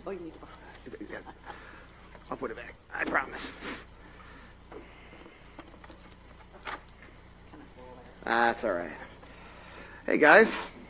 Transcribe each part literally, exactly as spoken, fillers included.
Oh, you need to. I'll put it back. I promise. That's all right. Hey, guys.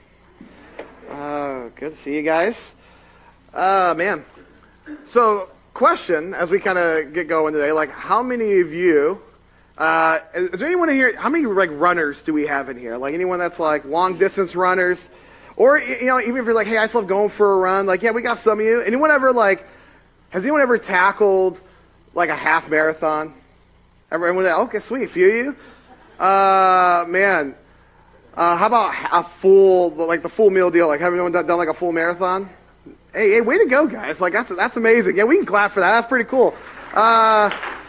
Uh, good to see you guys. Uh, man. So, question as we kind of get going today, like, how many of you, uh, is, is there anyone in here, how many, like, runners do we have in here? Like, anyone that's, like, long-distance runners? Or, you know, even if you're like, hey, I just love going for a run. Like, yeah, we got some of you. Anyone ever, like, has anyone ever tackled, like, a half marathon? Everyone, okay, sweet. A few of you? Uh, man. Uh, how about a full, like, the full meal deal? Like, have anyone done, done like, a full marathon? Hey, hey, way to go, guys. Like, that's, that's amazing. Yeah, we can clap for that. That's pretty cool. Uh,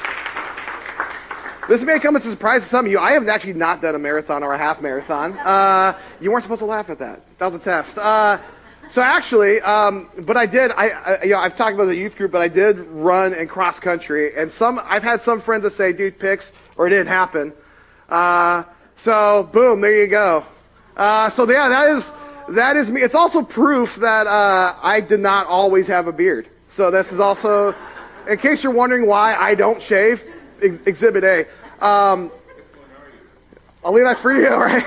this may come as a surprise to some of you. I have actually not done a marathon or a half marathon. Uh, you weren't supposed to laugh at that. That was a test. Uh, so actually, um, but I did, I, I, you know, I've talked about the youth group, but I did run in cross country. And some, I've had some friends that say, dude, picks, or it didn't happen. Uh, so, boom, there you go. Uh, so yeah, that is, that is me. It's also proof that, uh, I did not always have a beard. So this is also, in case you're wondering why I don't shave, ex- exhibit A. Um, I'll leave that for you, all right?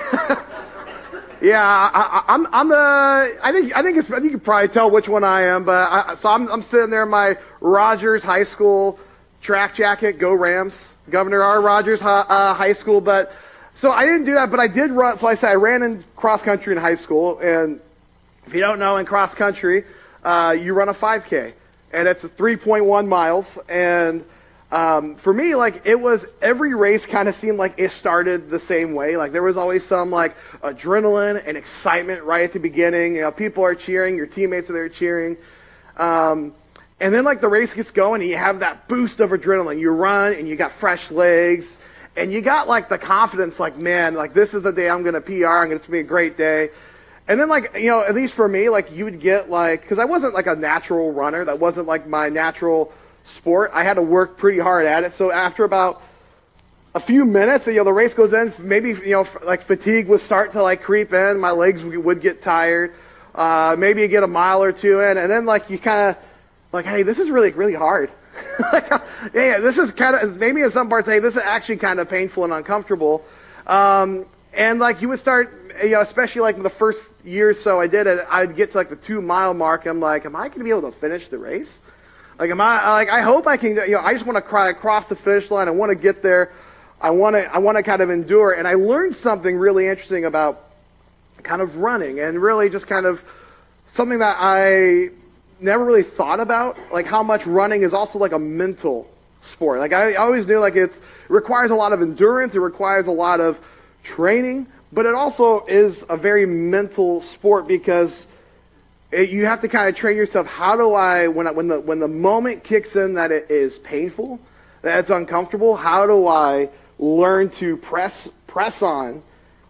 Yeah, I, I, I'm, I'm the, I think, I think it's, I think you can probably tell which one I am, but I, so I'm, I'm sitting there in my Rogers High School track jacket, go Rams, Governor R. Rogers uh, High School, but, so I didn't do that, but I did run, so I said I ran in cross country in high school, and if you don't know, in cross country, uh, you run a five K, and it's three point one miles, and um, for me, like, it was, every race kind of seemed like it started the same way. Like, there was always some, like, adrenaline and excitement right at the beginning. You know, people are cheering, your teammates are there cheering. Um, and then, like, the race gets going, and you have that boost of adrenaline. You run, and you got fresh legs, and you got, like, the confidence, like, man, like, this is the day I'm going to P R, and it's going to be a great day. And then, like, you know, at least for me, like, you would get, like, because I wasn't, like, a natural runner. That wasn't, like, my natural sport. I had to work pretty hard at it. So after about a few minutes, you know, the race goes in, maybe, you know, like, fatigue would start to, like, creep in. My legs would get tired. Uh, maybe you get a mile or two in, and then, like, you kind of, like, hey, this is really, really hard. Like, yeah, this is kind of, maybe in some parts, hey, this is actually kind of painful and uncomfortable. Um, and, like, you would start, you know, especially, like, the first year or so I did it, I'd get to, like, the two-mile mark. I'm like, am I going to be able to finish the race? Like, am I, like, I hope I can, you know, I just want to cry across the finish line. I want to get there. I want to, I want to kind of endure. And I learned something really interesting about kind of running, and really just kind of something that I never really thought about, like how much running is also like a mental sport. Like, I always knew, like, it's, it requires a lot of endurance, it requires a lot of training, but it also is a very mental sport, because it, you have to kind of train yourself. How do I, when I, when the when the moment kicks in that it is painful, that it's uncomfortable, how do I learn to press press on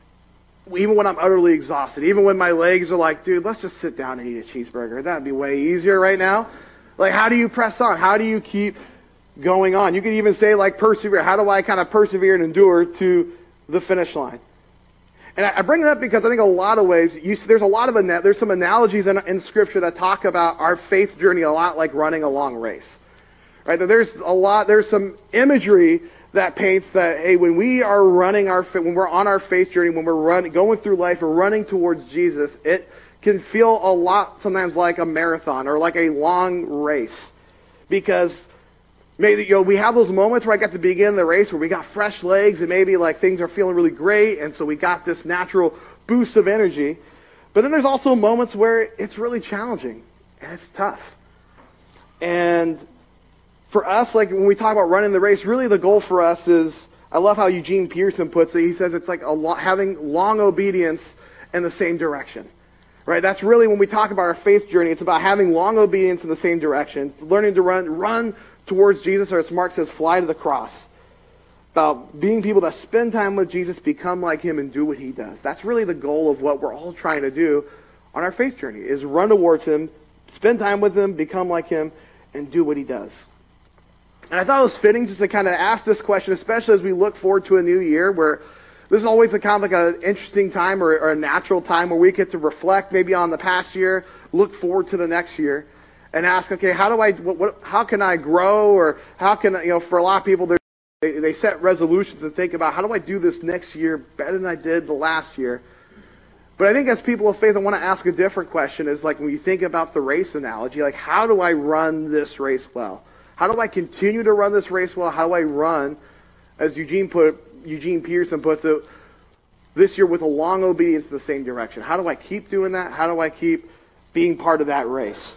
even when I'm utterly exhausted, even when my legs are like, dude, let's just sit down and eat a cheeseburger. That'd be way easier right now. Like, how do you press on? How do you keep going on? You can even say, like, persevere. How do I kind of persevere and endure to the finish line? And I bring it up because I think a lot of ways, you, there's a lot of, there's some analogies in, in Scripture that talk about our faith journey a lot like running a long race. Right? There's a lot, there's some imagery that paints that, hey, when we are running our, when we're on our faith journey, when we're running, going through life and running towards Jesus, it can feel a lot sometimes like a marathon or like a long race. Because maybe, you know, we have those moments where, like, at the beginning of the race where we got fresh legs and maybe, like, things are feeling really great, and so we got this natural boost of energy. But then there's also moments where it's really challenging and it's tough. And for us, like, when we talk about running the race, really the goal for us is, I love how Eugene Peterson puts it. He says it's like a lo- having long obedience in the same direction. Right? That's really when we talk about our faith journey. It's about having long obedience in the same direction, learning to run, run towards Jesus, or as Mark says, fly to the cross. About being people that spend time with Jesus, become like Him, and do what He does. That's really the goal of what we're all trying to do on our faith journey, is run towards Him, spend time with Him, become like Him, and do what He does. And I thought it was fitting just to kind of ask this question, especially as we look forward to a new year, where this is always a kind of like an interesting time or, or a natural time where we get to reflect maybe on the past year, look forward to the next year. and ask, okay, how do I, what, what, how can I grow, or how can, you know, for a lot of people, they they set resolutions and think about, how do I do this next year better than I did the last year? But I think as people of faith, I want to ask a different question, is like when you think about the race analogy, like how do I run this race well? How do I continue to run this race well? How do I run, as Eugene put, Eugene Peterson puts it, this year with a long obedience in the same direction? How do I keep doing that? How do I keep being part of that race?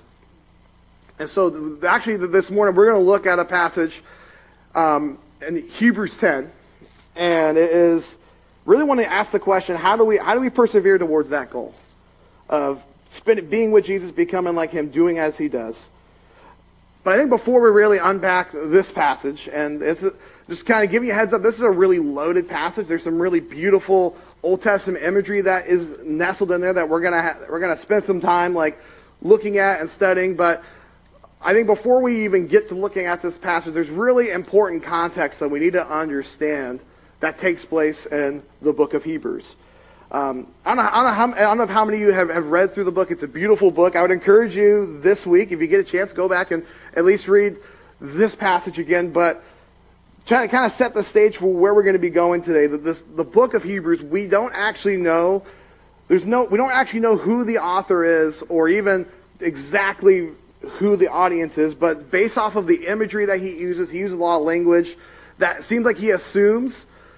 And so actually this morning we're going to look at a passage um, in Hebrews ten, and it is really want to ask the question, how do we how do we persevere towards that goal of spend, being with Jesus, becoming like him, doing as he does? But I think before we really unpack this passage, and it's a, just kind of giving you a heads up, this is a really loaded passage. There's some really beautiful Old Testament imagery that is nestled in there that we're gonna ha- we're gonna spend some time like looking at and studying. But I think before we even get to looking at this passage, there's really important context that we need to understand that takes place in the book of Hebrews. Um, I, don't know, I, don't know how, I don't know how many of you have, have read through the book. It's a beautiful book. I would encourage you this week, if you get a chance, go back and at least read this passage again. But try to kind of set the stage for where we're going to be going today. The, this, the book of Hebrews, we don't actually know. There's no. We don't actually know who the author is, or even exactly who the audience is. But based off of the imagery that he uses, he uses a lot of language that seems like he assumes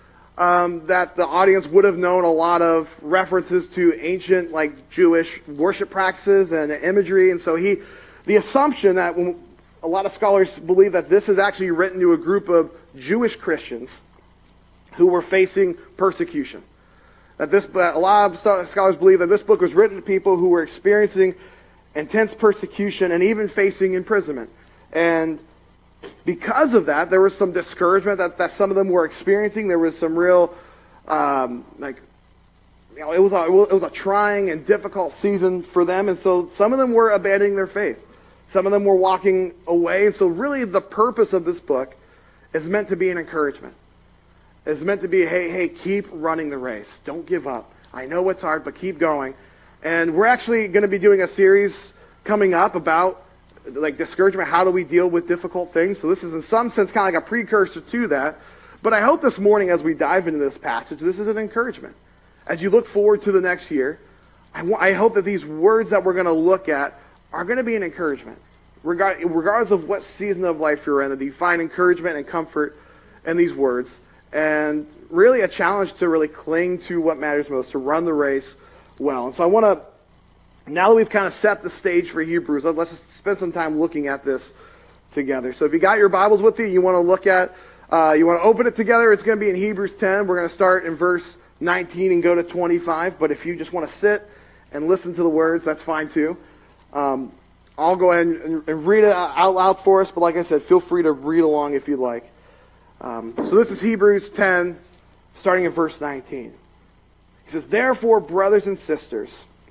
Um, that the audience would have known a lot of references to ancient, like, Jewish worship practices and imagery. And so he, the assumption that when, a lot of scholars believe that this is actually written to a group of Jewish Christians who were facing persecution. That this, that a lot of scholars believe that this book was written to people who were experiencing intense persecution and even facing imprisonment. And because of that, there was some discouragement that, that some of them were experiencing. There was some real, um, like, you know, it was a, it was a trying and difficult season for them, and so some of them were abandoning their faith. Some of them were walking away. And so really the purpose of this book is meant to be an encouragement. It's meant to be, hey, hey, keep running the race. Don't give up. I know it's hard, but keep going. And we're actually going to be doing a series coming up about like discouragement. How do we deal with difficult things? So this is in some sense kind of like a precursor to that. But I hope this morning as we dive into this passage, this is an encouragement. As you look forward to the next year, I, w- I hope that these words that we're going to look at are going to be an encouragement. Regard- regardless of what season of life you're in, that you find encouragement and comfort in these words. And really a challenge to really cling to what matters most, to run the race well. And so I want to, now that we've kind of set the stage for Hebrews, let's just spend some time looking at this together. So if you got your Bibles with you, you want to look at, uh, you want to open it together, it's going to be in Hebrews ten. We're going to start in verse nineteen and go to twenty-five. But if you just want to sit and listen to the words, that's fine too. Um, I'll go ahead and, and read it out loud for us, but like I said, feel free to read along if you'd like. Um, so this is Hebrews ten, starting in verse nineteen. He says, "Therefore, brothers and sisters,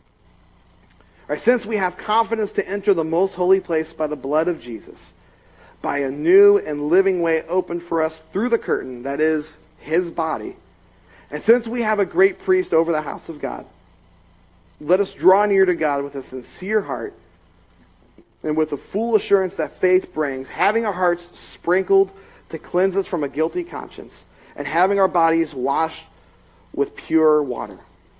right, since we have confidence to enter the most holy place by the blood of Jesus, by a new and living way opened for us through the curtain, that is, his body, and since we have a great priest over the house of God, let us draw near to God with a sincere heart and with the full assurance that faith brings, having our hearts sprinkled to cleanse us from a guilty conscience, and having our bodies washed with pure water.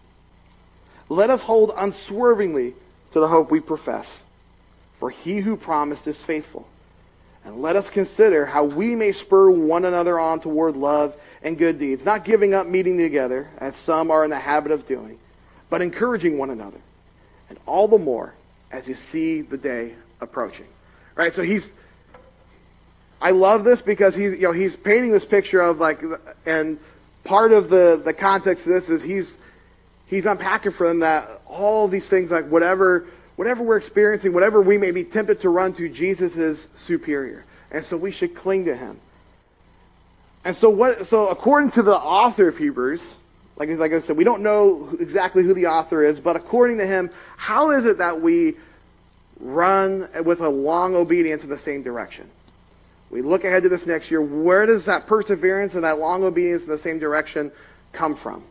Let us hold unswervingly to the hope we profess, for he who promised is faithful. And let us consider how we may spur one another on toward love and good deeds, not giving up meeting together, as some are in the habit of doing, but encouraging one another, and all the more as you see the day approaching." Right? So he's, I love this because he's, you know, he's painting this picture of like, and part of the, the context of this is he's, he's unpacking for them that all these things, like whatever, whatever we're experiencing, whatever we may be tempted to run to, Jesus is superior. And so we should cling to him. And so what, so according to the author of Hebrews, like, like I said, we don't know exactly who the author is, but according to him, how is it that we run with a long obedience in the same direction? We look ahead to this next year. Where does that perseverance and that long obedience in the same direction come from?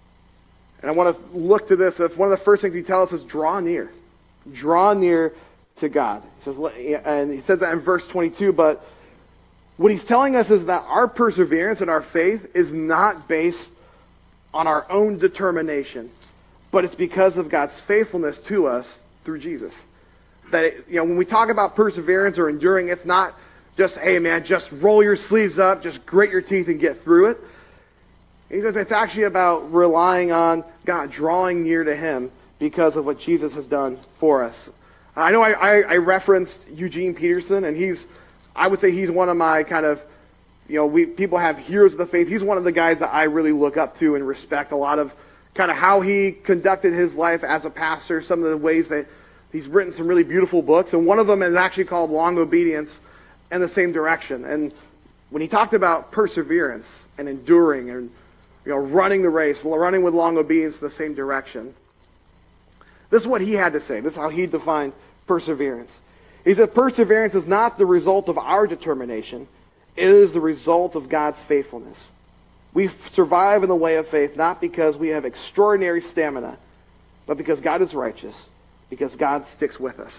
And I want to look to this. One of the first things he tells us is draw near. Draw near to God. He says, and he says that in verse twenty-two, but what he's telling us is that our perseverance and our faith is not based on our own determination, but it's because of God's faithfulness to us through Jesus. That, it, you know, when we talk about perseverance or enduring, it's not just, hey man, just roll your sleeves up, just grit your teeth and get through it. He says it's actually about relying on God, drawing near to Him because of what Jesus has done for us. I know I, I, I referenced Eugene Peterson, and he's, I would say he's one of my kind of, you know, we people have heroes of the faith. He's one of the guys that I really look up to and respect a lot of kind of how he conducted his life as a pastor, some of the ways that he's written some really beautiful books, and one of them is actually called Long Obedience in the Same Direction. And when he talked about perseverance and enduring and, you know, running the race, running with long obedience in the same direction, this is what he had to say. This is how he defined perseverance. He said, perseverance is not the result of our determination. It is the result of God's faithfulness. We survive in the way of faith not because we have extraordinary stamina, but because God is righteous, because God sticks with us.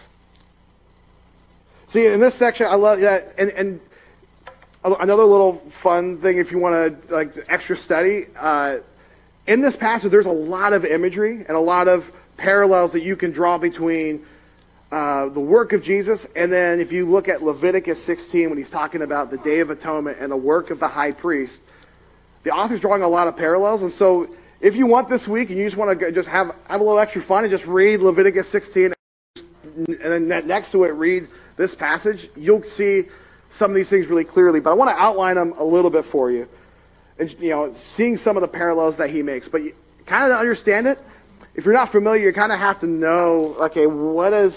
See, in this section, I love that, and, and another little fun thing if you want to, like, extra study, uh, in this passage there's a lot of imagery and a lot of parallels that you can draw between uh, the work of Jesus, and then if you look at Leviticus sixteen when he's talking about the Day of Atonement and the work of the high priest, the author's drawing a lot of parallels. And so if you want this week and you just want to just have, have a little extra fun and just read Leviticus sixteen and then next to it read this passage, you'll see some of these things really clearly. But I want to outline them a little bit for you, and, you know, seeing some of the parallels that he makes. But you, kind of to understand it, if you're not familiar, you kind of have to know, okay, what is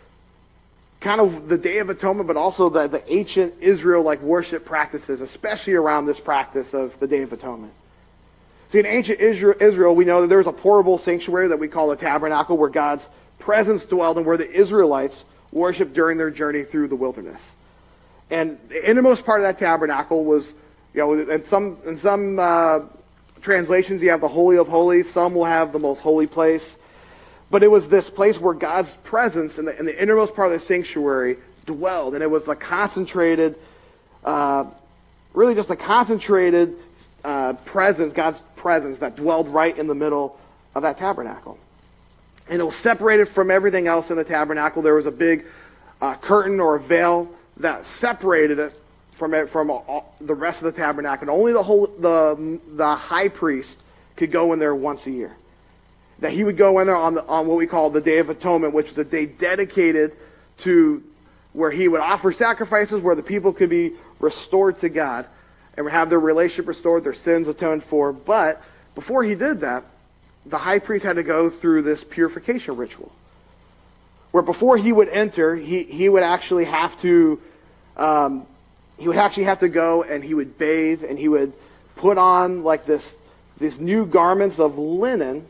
kind of the Day of Atonement, but also the, the ancient Israel-like worship practices, especially around this practice of the Day of Atonement. See, in ancient Israel, Israel, we know that there was a portable sanctuary that we call a tabernacle where God's presence dwelled and where the Israelites worshiped during their journey through the wilderness. And the innermost part of that tabernacle was, you know, in some in some uh, translations you have the Holy of Holies, some will have the most holy place. But it was this place where God's presence in the, in the innermost part of the sanctuary dwelled, and it was the concentrated, uh, really just a concentrated uh, presence, God's presence that dwelled right in the middle of that tabernacle. And it was separated from everything else in the tabernacle. There was a big uh, curtain or a veil that separated it from it, from all, the rest of the tabernacle. And only the whole the the high priest could go in there once a year. That he would go in there on the on what we call the Day of Atonement, which was a day dedicated to where he would offer sacrifices, where the people could be restored to God and have their relationship restored, their sins atoned for. But before he did that, the high priest had to go through this purification ritual, where before he would enter, he, he would actually have to, um, he would actually have to go and he would bathe and he would put on like this, these new garments of linen,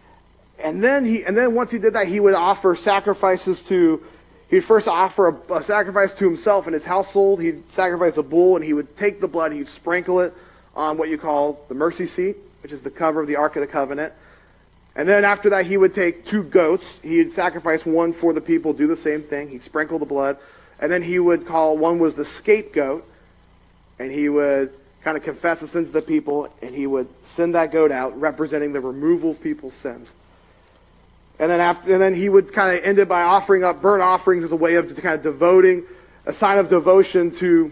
and then he, and then once he did that, he would offer sacrifices to, he'd first offer a, a sacrifice to himself and his household. He'd sacrifice a bull, and he would take the blood, he'd sprinkle it on what you call the mercy seat, which is the cover of the Ark of the Covenant. And then after that, he would take two goats. He'd sacrifice one for the people, do the same thing. He'd sprinkle the blood. And then he would call, one was the scapegoat, and he would kind of confess the sins of the people, and he would send that goat out, representing the removal of people's sins. And then after, and then he would kind of end it by offering up burnt offerings as a way of kind of devoting, a sign of devotion to,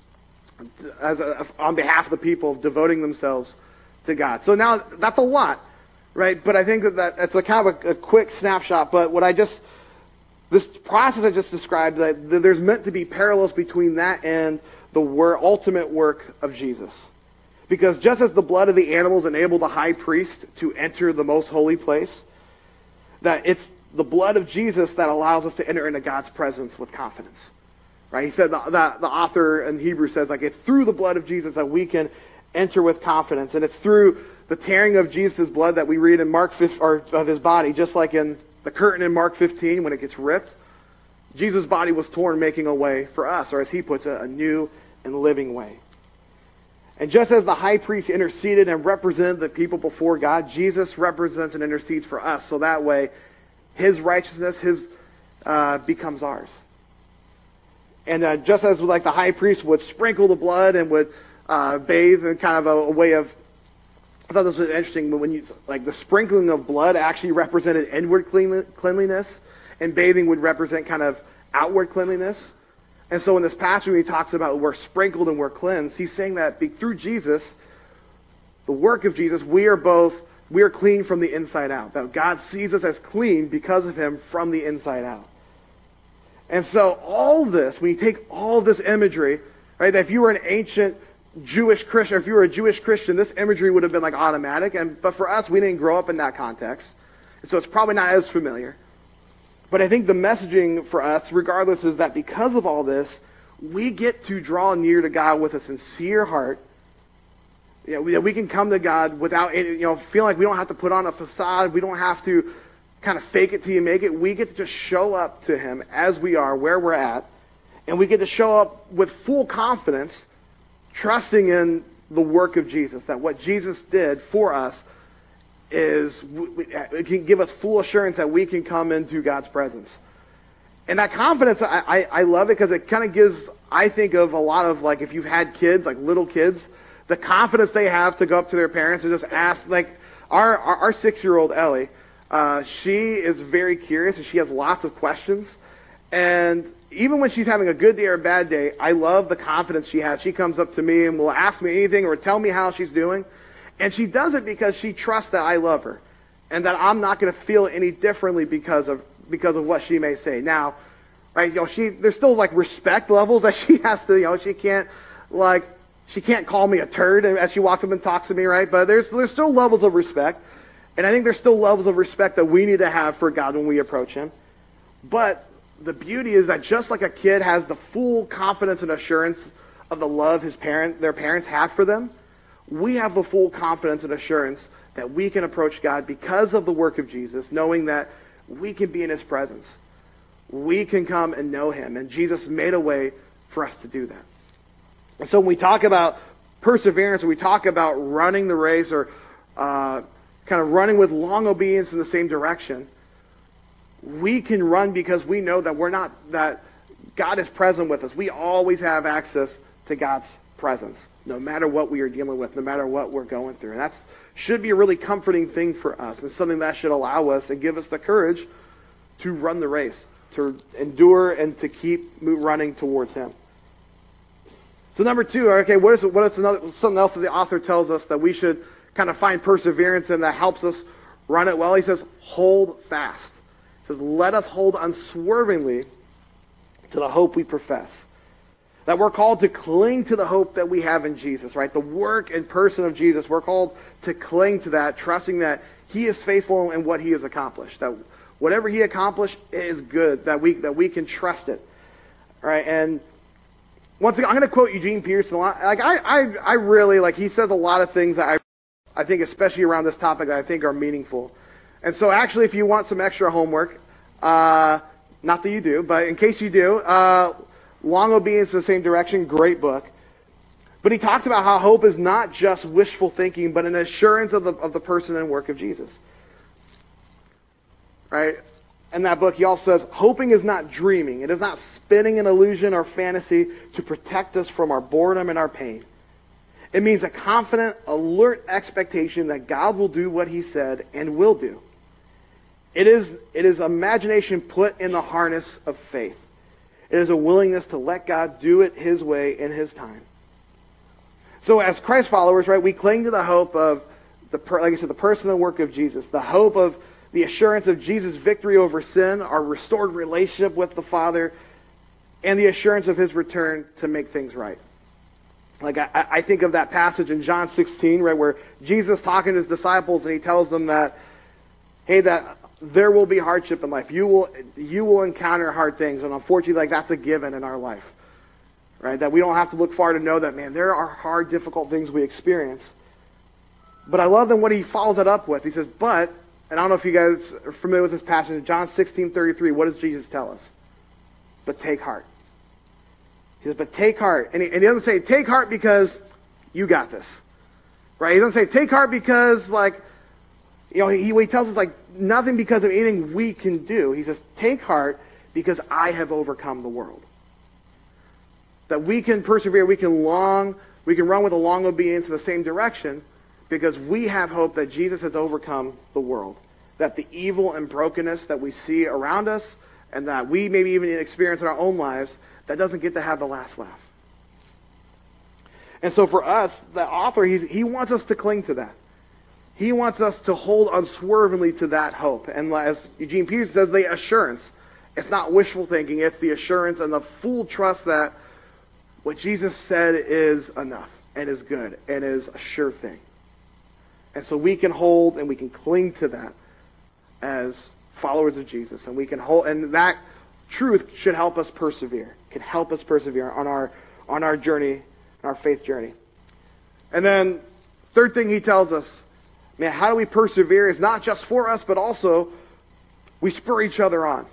as a, on behalf of the people, devoting themselves to God. So now, that's a lot. Right, but I think that, that that's a kind of a, a quick snapshot. But what I just, this process I just described, that there's meant to be parallels between that and the wor- ultimate work of Jesus. Because just as the blood of the animals enabled the high priest to enter the most holy place, that it's the blood of Jesus that allows us to enter into God's presence with confidence. Right? He said that the author in Hebrews says, like, it's through the blood of Jesus that we can enter with confidence, and it's through the tearing of Jesus' blood that we read in Mark fifteen, or of his body, just like in the curtain in Mark fifteen when it gets ripped. Jesus' body was torn, making a way for us, or as he puts it, a new and living way. And just as the high priest interceded and represented the people before God, Jesus represents and intercedes for us. So that way, his righteousness, his uh, becomes ours. And uh, just as like the high priest would sprinkle the blood and would uh, bathe in kind of a, a way of, I thought this was interesting, but when you, like the sprinkling of blood actually represented inward cleanliness, and bathing would represent kind of outward cleanliness. And so in this passage when he talks about we're sprinkled and we're cleansed, he's saying that through Jesus, the work of Jesus, we are both, we are clean from the inside out. That God sees us as clean because of him from the inside out. And so all this, when you take all this imagery, right, that if you were an ancient Jewish Christian, or if you were a Jewish Christian, this imagery would have been like automatic. And but for us, we didn't grow up in that context. And so it's probably not as familiar. But I think the messaging for us, regardless, is that because of all this, we get to draw near to God with a sincere heart. You know, we, we can come to God without, you know, feeling like we don't have to put on a facade. We don't have to kind of fake it till you make it. We get to just show up to him as we are, where we're at. And we get to show up with full confidence, trusting in the work of Jesus, that what Jesus did for us is, it can give us full assurance that we can come into God's presence. And that confidence, I, I, I love it because it kind of gives, I think of a lot of, like, if you've had kids, like little kids, the confidence they have to go up to their parents and just ask, like, our, our, our six-year-old Ellie, uh, she is very curious and she has lots of questions. And even when she's having a good day or a bad day, I love the confidence she has. She comes up to me and will ask me anything or tell me how she's doing. And she does it because she trusts that I love her and that I'm not going to feel any differently because of because of what she may say. Now, right, you know, she there's still like respect levels that she has to, you know, she can't like she can't call me a turd as she walks up and talks to me, right? But there's there's still levels of respect. And I think there's still levels of respect that we need to have for God when we approach him. But the beauty is that just like a kid has the full confidence and assurance of the love his parent, their parents have for them, we have the full confidence and assurance that we can approach God because of the work of Jesus, knowing that we can be in his presence. We can come and know him. And Jesus made a way for us to do that. And so when we talk about perseverance, when we talk about running the race or uh, kind of running with long obedience in the same direction, we can run because we know that we're not, that God is present with us. We always have access to God's presence, no matter what we are dealing with, no matter what we're going through. And that should be a really comforting thing for us, and something that should allow us and give us the courage to run the race, to endure and to keep running towards him. So number two, okay, what is what is another, something else that the author tells us that we should kind of find perseverance in that helps us run it well? He says, hold fast. He says, let us hold unswervingly to the hope we profess. That we're called to cling to the hope that we have in Jesus, right? The work and person of Jesus. We're called to cling to that, trusting that he is faithful in what he has accomplished. That whatever he accomplished is good, that we that we can trust it. All right, and once again, I'm going to quote Eugene Peterson a lot. Like I, I, I really, like, he says a lot of things that I, I think, especially around this topic, that I think are meaningful. And so actually, if you want some extra homework, uh, not that you do, but in case you do, uh, Long Obedience in the Same Direction, great book. But he talks about how hope is not just wishful thinking, but an assurance of the, of the person and work of Jesus. Right? In that book, he also says, hoping is not dreaming. It is not spinning an illusion or fantasy to protect us from our boredom and our pain. It means a confident, alert expectation that God will do what he said and will do. It is, it is imagination put in the harness of faith. It is a willingness to let God do it his way in his time. So as Christ followers, right, we cling to the hope of, the like I said, the person and work of Jesus. The hope of the assurance of Jesus' victory over sin, our restored relationship with the Father, and the assurance of his return to make things right. Like I, I think of that passage in John sixteen, right, where Jesus talking to his disciples and he tells them that, hey, that there will be hardship in life. You will you will encounter hard things, and unfortunately, like that's a given in our life, right? That we don't have to look far to know that, man, there are hard, difficult things we experience. But I love then what he follows that up with. He says, but, and I don't know if you guys are familiar with this passage, in John sixteen thirty-three, what does Jesus tell us? But take heart. He says, but take heart. And he, and he doesn't say, take heart because you got this. Right? He doesn't say, take heart because, like, you know, he, he tells us, like, nothing because of anything we can do. He says, take heart because I have overcome the world. That we can persevere, we can long, we can run with a long obedience in the same direction because we have hope that Jesus has overcome the world. That the evil and brokenness that we see around us and that we maybe even experience in our own lives, that doesn't get to have the last laugh. And so for us, the author, he's, he wants us to cling to that. He wants us to hold unswervingly to that hope. And as Eugene Peterson says, the assurance. It's not wishful thinking. It's the assurance and the full trust that what Jesus said is enough and is good and is a sure thing. And so we can hold and we can cling to that as followers of Jesus. And we can hold, and that truth should help us persevere. Can help us persevere on our on our journey, our faith journey. And then third thing he tells us, man, how do we persevere? Is not just for us, but also we spur each other on.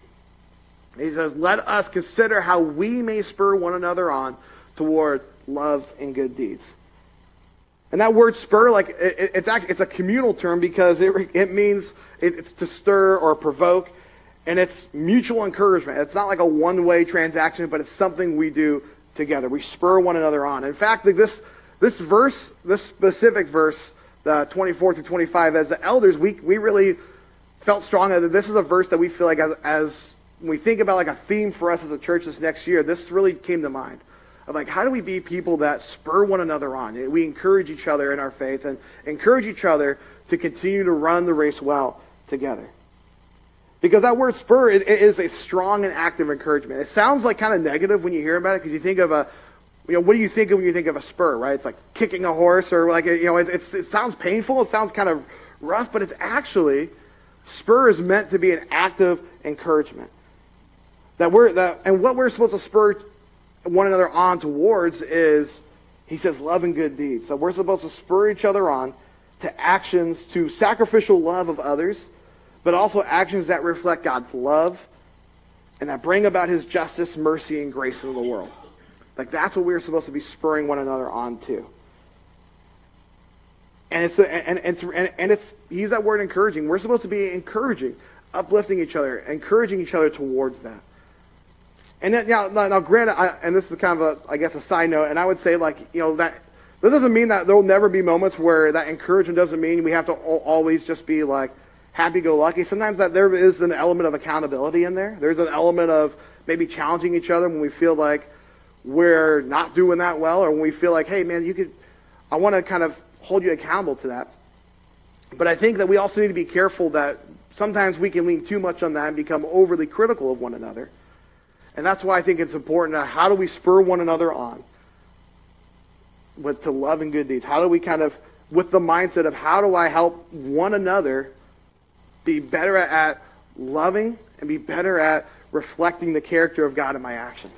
He says, let us consider how we may spur one another on toward love and good deeds. And that word spur, like it, it's actually, it's a communal term because it it means it, it's to stir or provoke, and it's mutual encouragement. It's not like a one-way transaction, but it's something we do together. We spur one another on. In fact, this this verse, this specific verse, the twenty-four through twenty-five, as the elders, we we really felt strongly that this is a verse that we feel like as, as when we think about like a theme for us as a church this next year, this really came to mind. Of like, how do we be people that spur one another on? We encourage each other in our faith and encourage each other to continue to run the race well together. Because that word spur is, is a strong and active encouragement. It sounds like kind of negative when you hear about it because you think of a, you know, what do you think of when you think of a spur, right? It's like kicking a horse or like, you know, it, it's, it sounds painful. It sounds kind of rough, but it's actually, spur is meant to be an active encouragement. That we're, that, and what we're supposed to spur one another on towards is, he says, love and good deeds. So we're supposed to spur each other on to actions, to sacrificial love of others, but also actions that reflect God's love and that bring about his justice, mercy, and grace into the world. Like that's what we're supposed to be spurring one another on to. And it's, a, and, and, and, and it's, use that word encouraging. We're supposed to be encouraging, uplifting each other, encouraging each other towards that. And then, now, now, now granted, I, and this is kind of a, I guess, a side note, and I would say, like, you know, that, this doesn't mean that there will never be moments where that encouragement doesn't mean we have to always just be, like, happy-go-lucky. Sometimes that there is an element of accountability in there. There's an element of maybe challenging each other when we feel like we're not doing that well, or when we feel like, hey, man, you could, I want to kind of hold you accountable to that. But I think that we also need to be careful that sometimes we can lean too much on that and become overly critical of one another. And that's why I think it's important. That how do we spur one another on with to love and good deeds? How do we kind of, with the mindset of how do I help one another be better at loving and be better at reflecting the character of God in my actions?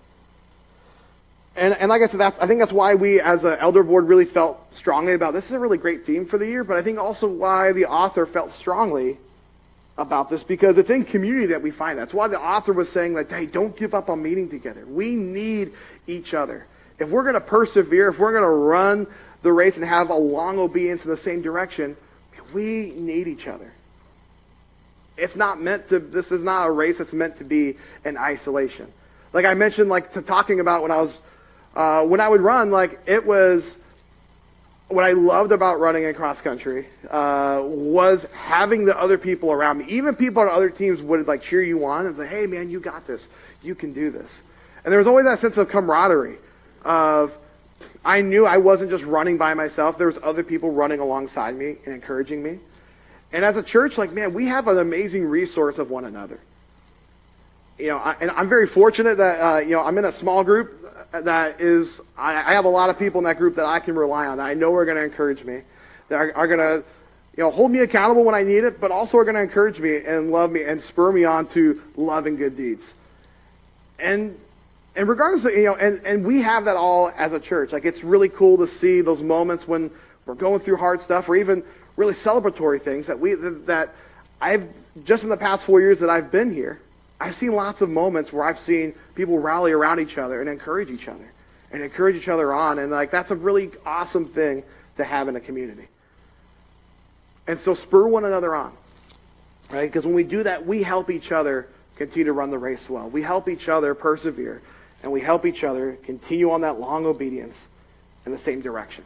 And, and like I said, that's, I think that's why we as an elder board really felt strongly about this. Is a really great theme for the year, but I think also why the author felt strongly about this, because it's in community that we find that. That's why the author was saying that, hey, don't give up on meeting together. We need each other. If we're going to persevere, if we're going to run the race and have a long obedience in the same direction, we need each other. It's not meant to, this is not a race that's meant to be in isolation. Like I mentioned, like to talking about when I was, uh, when I would run, like it was, what I loved about running in cross country uh, was having the other people around me. Even people on other teams would like cheer you on and say, "Hey, man, you got this. You can do this." And there was always that sense of camaraderie. Of I knew I wasn't just running by myself. There was other people running alongside me and encouraging me. And as a church, like man, we have an amazing resource of one another. You know, I, and I'm very fortunate that uh, you know I'm in a small group that is. I, I have a lot of people in that group that I can rely on. That I know are going to encourage me, that are, are going to, you know, hold me accountable when I need it, but also are going to encourage me and love me and spur me on to love and good deeds. And and regardless of, you know, and and we have that all as a church. Like it's really cool to see those moments when we're going through hard stuff, or even really celebratory things that we that I've just in the past four years that I've been here. I've seen lots of moments where I've seen people rally around each other and encourage each other and encourage each other on. And like, that's a really awesome thing to have in a community. And so spur one another on, right? Because when we do that, we help each other continue to run the race well. We help each other persevere, and we help each other continue on that long obedience in the same direction.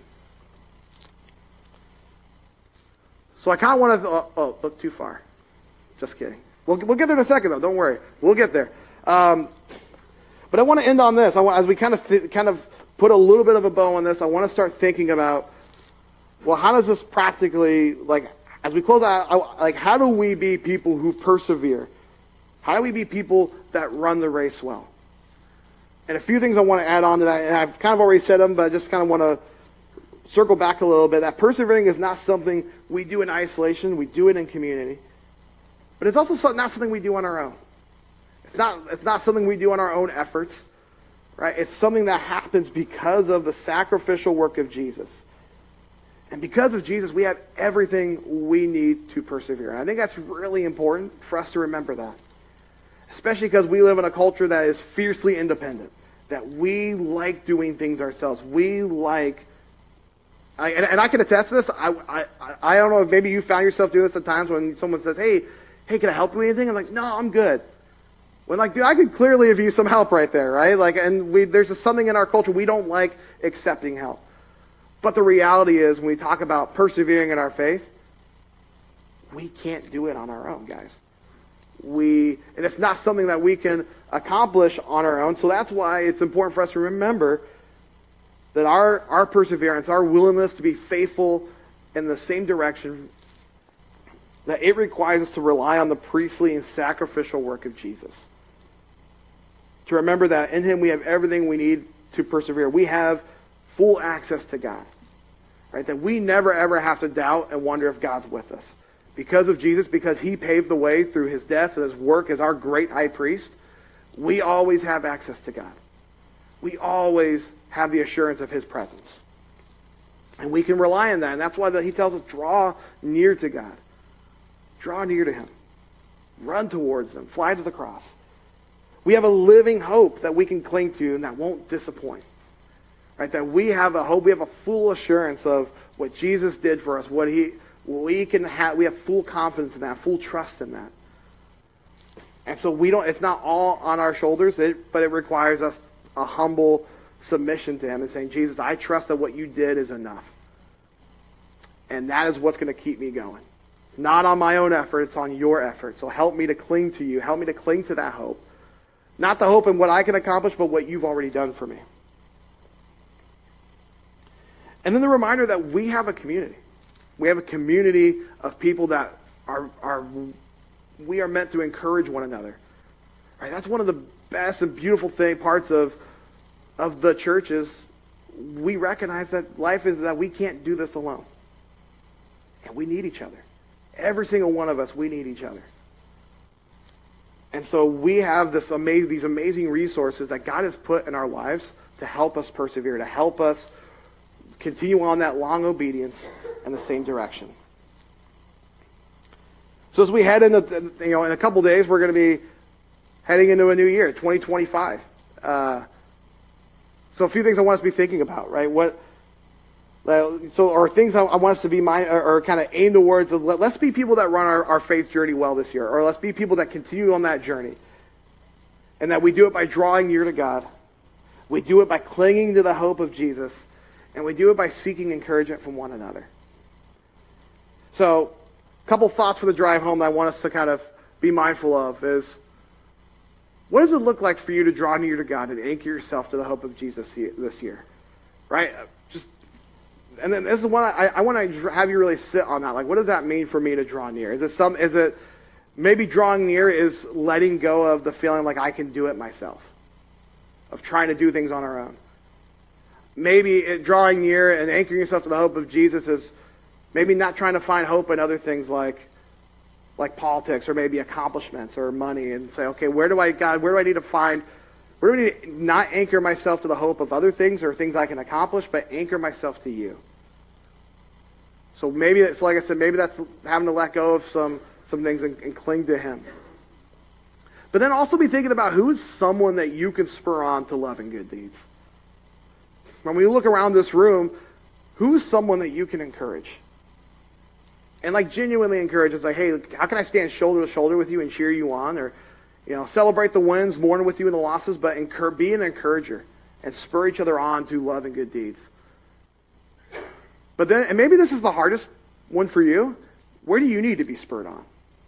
So I kind of want to, oh, oh, look too far. Just kidding. We'll, we'll get there in a second, though. Don't worry. We'll get there. Um, but I want to end on this. I want, as we kind of th- kind of put a little bit of a bow on this, I want to start thinking about, well, how does this practically, like, as we close out, I, like, how do we be people who persevere? How do we be people that run the race well? And a few things I want to add on to that, and I've kind of already said them, but I just kind of want to circle back a little bit. That persevering is not something we do in isolation. We do it in community. But it's also not something we do on our own. It's not, it's not something we do on our own efforts, right? It's something that happens because of the sacrificial work of Jesus. And because of Jesus, we have everything we need to persevere. And I think that's really important for us to remember that. Especially because we live in a culture that is fiercely independent. That we like doing things ourselves. We like... I, and, and I can attest to this. I, I, I don't know if maybe you found yourself doing this at times when someone says, hey, hey, can I help you with anything? I'm like, no, I'm good. When like, dude, I could clearly have used some help right there, right? Like, and we, there's just something in our culture, we don't like accepting help. But the reality is, when we talk about persevering in our faith, we can't do it on our own, guys. We, and it's not something that we can accomplish on our own. So that's why it's important for us to remember that our, our perseverance, our willingness to be faithful in the same direction, that it requires us to rely on the priestly and sacrificial work of Jesus. To remember that in Him we have everything we need to persevere. We have full access to God. Right? That we never ever have to doubt and wonder if God's with us. Because of Jesus, because He paved the way through His death and His work as our great high priest, we always have access to God. We always have the assurance of His presence. And we can rely on that. And that's why He tells us, draw near to God. Draw near to Him. Run towards Him. Fly to the cross. We have a living hope that we can cling to and that won't disappoint. Right? That we have a hope, we have a full assurance of what Jesus did for us, what He, we can have, we have full confidence in that, full trust in that. And so we don't, it's not all on our shoulders, it, but it requires us a humble submission to Him and saying, Jesus, I trust that what you did is enough. And that is what's going to keep me going. It's not on my own effort, it's on your effort. So help me to cling to you. Help me to cling to that hope. Not the hope in what I can accomplish, but what you've already done for me. And then the reminder that we have a community. We have a community of people that are, are we are meant to encourage one another. Right? That's one of the best and beautiful thing, parts of, of the church is we recognize that life is that we can't do this alone. And we need each other. Every single one of us, we need each other. And so we have this amazing, these amazing resources that God has put in our lives to help us persevere, to help us continue on that long obedience in the same direction. So as we head into, you know, in a couple days, we're going to be heading into a new year, twenty twenty-five. Uh, so a few things I want us to be thinking about, right? What, uh, so, or things I, I want us to be mind, or, or kind of aim towards. Let, let's be people that run our, our faith journey well this year, or let's be people that continue on that journey, and that we do it by drawing near to God. We do it by clinging to the hope of Jesus. And we do it by seeking encouragement from one another. So, a couple thoughts for the drive home that I want us to kind of be mindful of is, what does it look like for you to draw near to God and anchor yourself to the hope of Jesus this year? Right? Just, and then this is one I, I want to have you really sit on that. Like, what does that mean for me to draw near? Is it some? Is it maybe drawing near is letting go of the feeling like I can do it myself, of trying to do things on our own. Maybe it, drawing near and anchoring yourself to the hope of Jesus is maybe not trying to find hope in other things like like politics or maybe accomplishments or money, and say, okay, where do I, God, where do I need to find, where do I need to not anchor myself to the hope of other things or things I can accomplish, but anchor myself to you. So maybe it's, like I said, maybe that's having to let go of some, some things and, and cling to Him. But then also be thinking about who is someone that you can spur on to love and good deeds. When we look around this room, who's someone that you can encourage? And like genuinely encourage. It's like, hey, how can I stand shoulder to shoulder with you and cheer you on? Or, You know, celebrate the wins, mourn with you in the losses, but incur, be an encourager and spur each other on to love and good deeds. But then, and maybe this is the hardest one for you. Where do you need to be spurred on?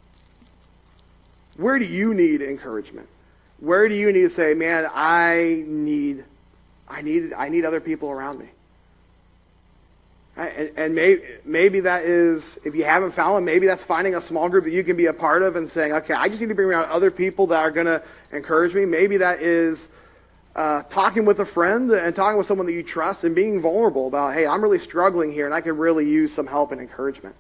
Where do you need encouragement? Where do you need to say, man, I need, I need, I need other people around me? And, and maybe, maybe that is, if you haven't found one, maybe that's finding a small group that you can be a part of and saying, okay, I just need to bring around other people that are going to encourage me. Maybe that is uh, talking with a friend and talking with someone that you trust and being vulnerable about, hey, I'm really struggling here and I could really use some help and encouragement.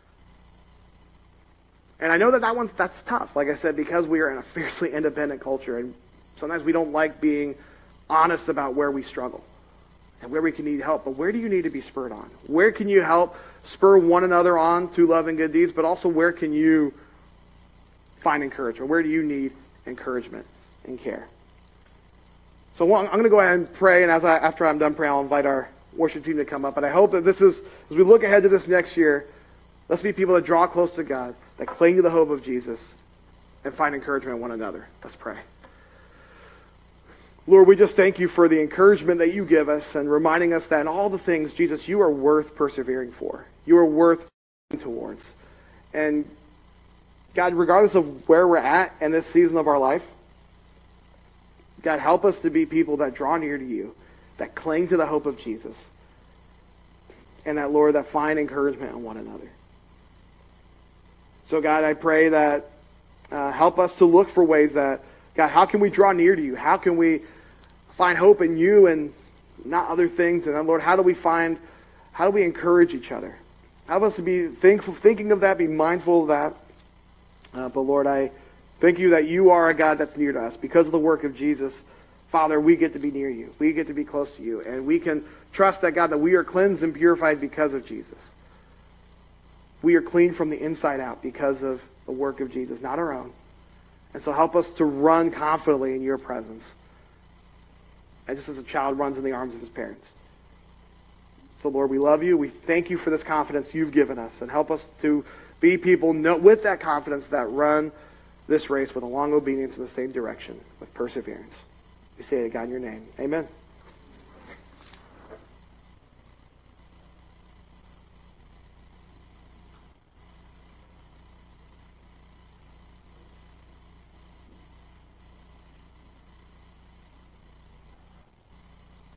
And I know that that one, that's tough, like I said, because we are in a fiercely independent culture, and sometimes we don't like being honest about where we struggle and where we can need help. But where do you need to be spurred on? Where can you help spur one another on to love and good deeds, but also where can you find encouragement? Where do you need encouragement and care? So I'm going to go ahead and pray, and as I, after I'm done praying, I'll invite our worship team to come up. And I hope that this is, as we look ahead to this next year, let's be people that draw close to God, that cling to the hope of Jesus, and find encouragement in one another. Let's pray. Lord, we just thank you for the encouragement that you give us and reminding us that in all the things, Jesus, you are worth persevering for. You are worth working towards. And God, regardless of where we're at in this season of our life, God, help us to be people that draw near to you, that cling to the hope of Jesus, and that, Lord, that find encouragement in one another. So, God, I pray that uh, help us to look for ways that, God, how can we draw near to you? How can we find hope in you and not other things? And then, Lord, how do we find, how do we encourage each other? Help us to be thankful, thinking of that, be mindful of that. Uh, but, Lord, I thank you that you are a God that's near to us. Because of the work of Jesus, Father, we get to be near you. We get to be close to you. And we can trust that, God, that we are cleansed and purified because of Jesus. We are clean from the inside out because of the work of Jesus, not our own. And so help us to run confidently in your presence, and just as a child runs in the arms of his parents. So, Lord, we love you. We thank you for this confidence you've given us, and help us to be people with that confidence that run this race with a long obedience in the same direction, with perseverance. We say it, God, in your name. Amen.